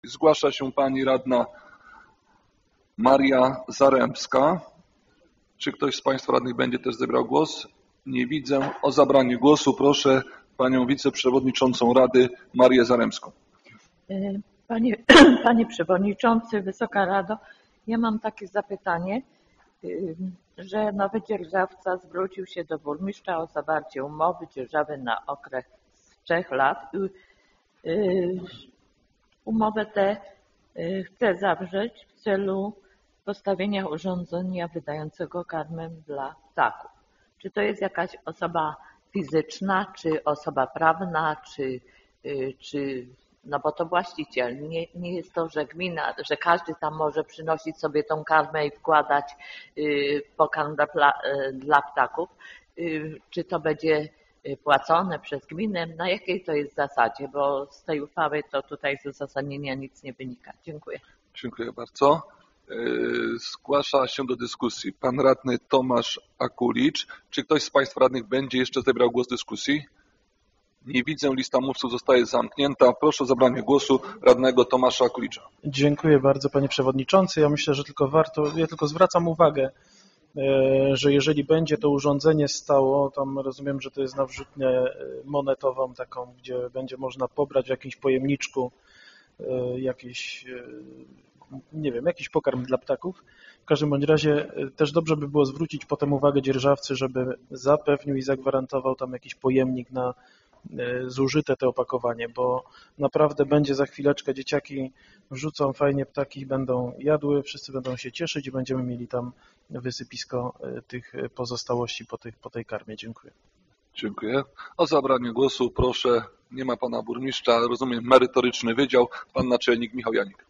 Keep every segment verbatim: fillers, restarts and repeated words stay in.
Zgłasza się pani radna Maria Zaremska. Czy ktoś z państwa radnych będzie też zabrał głos? Nie widzę. O zabranie głosu proszę panią wiceprzewodniczącą Rady Marię Zaremską. Panie, Panie Przewodniczący, Wysoka Rado, ja mam takie zapytanie, że nowy dzierżawca zwrócił się do burmistrza o zawarcie umowy dzierżawy na okres trzech lat. Umowę tę chce zawrzeć w celu postawienia urządzenia wydającego karmę dla ptaków. Czy to jest jakaś osoba fizyczna, czy osoba prawna, czy, czy no bo to właściciel. Nie, nie jest to, że gmina, że każdy tam może przynosić sobie tą karmę i wkładać pokarm dla, dla ptaków. Czy to będzie płacone przez gminę? Na jakiej to jest zasadzie? Bo z tej uchwały to tutaj z uzasadnienia nic nie wynika. Dziękuję. Dziękuję bardzo. Zgłasza się do dyskusji pan radny Tomasz Akulicz. Czy ktoś z państwa radnych będzie jeszcze zabrał głos w dyskusji? Nie widzę, lista mówców zostaje zamknięta. Proszę o zabranie głosu radnego Tomasza Akulicza. Dziękuję bardzo, panie przewodniczący. Ja myślę, że tylko warto, ja tylko zwracam uwagę, że jeżeli będzie to urządzenie stało, tam rozumiem, że to jest na wrzutnię monetową taką, gdzie będzie można pobrać w jakimś pojemniczku jakieś, nie wiem, jakiś pokarm dla ptaków. W każdym bądź razie też dobrze by było zwrócić potem uwagę dzierżawcy, żeby zapewnił i zagwarantował tam jakiś pojemnik na zużyte to opakowanie, bo naprawdę będzie za chwileczkę, dzieciaki wrzucą fajnie ptaki, będą jadły, wszyscy będą się cieszyć i będziemy mieli tam wysypisko tych pozostałości po, tych, po tej karmie. Dziękuję. Dziękuję. O zabranie głosu proszę, nie ma pana burmistrza, rozumiem merytoryczny wydział, pan naczelnik Michał Janik.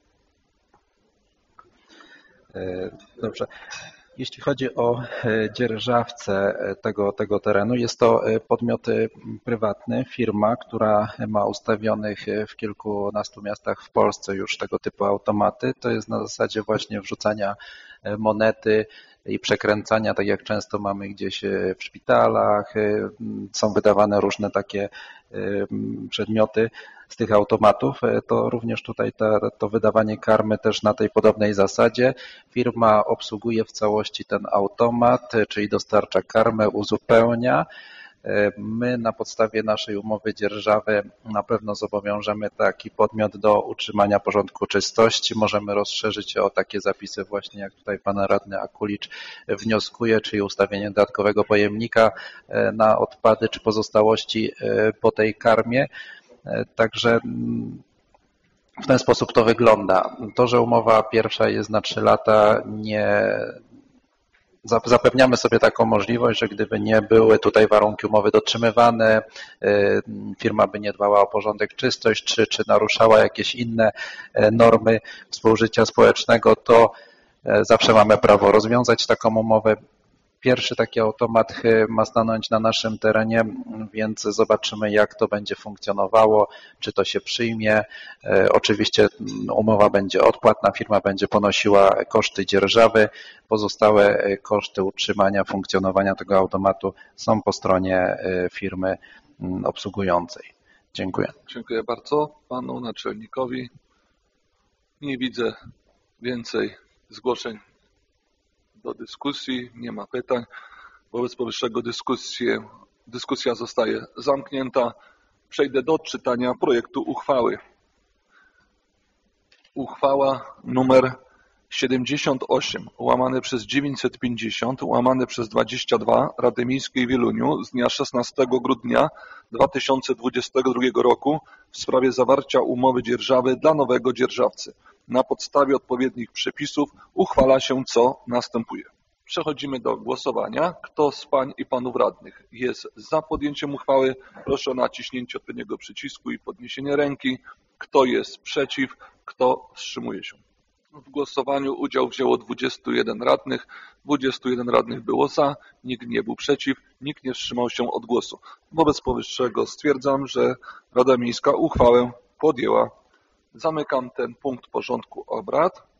Dobrze. Jeśli chodzi o dzierżawcę tego, tego terenu, jest to podmiot prywatny, firma, która ma ustawionych w kilkunastu miastach w Polsce już tego typu automaty. To jest na zasadzie właśnie wrzucania monety i przekręcania, tak jak często mamy gdzieś w szpitalach. Są wydawane różne takie przedmioty z tych automatów, to również tutaj to, to wydawanie karmy też na tej podobnej zasadzie. Firma obsługuje w całości ten automat, czyli dostarcza karmę, uzupełnia. My na podstawie naszej umowy dzierżawy na pewno zobowiążemy taki podmiot do utrzymania porządku czystości. Możemy rozszerzyć o takie zapisy właśnie, jak tutaj pan radny Akulicz wnioskuje, czyli ustawienie dodatkowego pojemnika na odpady czy pozostałości po tej karmie. Także w ten sposób to wygląda. To, że umowa pierwsza jest na trzy lata, nie zapewniamy sobie taką możliwość, że gdyby nie były tutaj warunki umowy dotrzymywane, firma by nie dbała o porządek, czystość, czy, czy naruszała jakieś inne normy współżycia społecznego, to zawsze mamy prawo rozwiązać taką umowę. Pierwszy taki automat ma stanąć na naszym terenie, więc zobaczymy, jak to będzie funkcjonowało, czy to się przyjmie. Oczywiście umowa będzie odpłatna, firma będzie ponosiła koszty dzierżawy, pozostałe koszty utrzymania, funkcjonowania tego automatu są po stronie firmy obsługującej. Dziękuję. Dziękuję bardzo panu naczelnikowi. Nie widzę więcej zgłoszeń do dyskusji, nie ma pytań. Wobec powyższego dyskusję, dyskusja zostaje zamknięta. Przejdę do odczytania projektu uchwały. Uchwała numer siedemdziesiąt osiem łamane przez dziewięćset pięćdziesiąt łamane przez dwadzieścia dwa Rady Miejskiej w Wieluniu z dnia szesnastego grudnia dwa tysiące dwudziestego drugiego roku w sprawie zawarcia umowy dzierżawy dla nowego dzierżawcy. Na podstawie odpowiednich przepisów uchwala się, co następuje. Przechodzimy do głosowania. Kto z pań i panów radnych jest za podjęciem uchwały? Proszę o naciśnięcie odpowiedniego przycisku i podniesienie ręki. Kto jest przeciw? Kto wstrzymuje się? W głosowaniu udział wzięło dwudziestu jeden radnych. dwudziestu jeden radnych było za, nikt nie był przeciw, nikt nie wstrzymał się od głosu. Wobec powyższego stwierdzam, że Rada Miejska uchwałę podjęła. Zamykam ten punkt porządku obrad.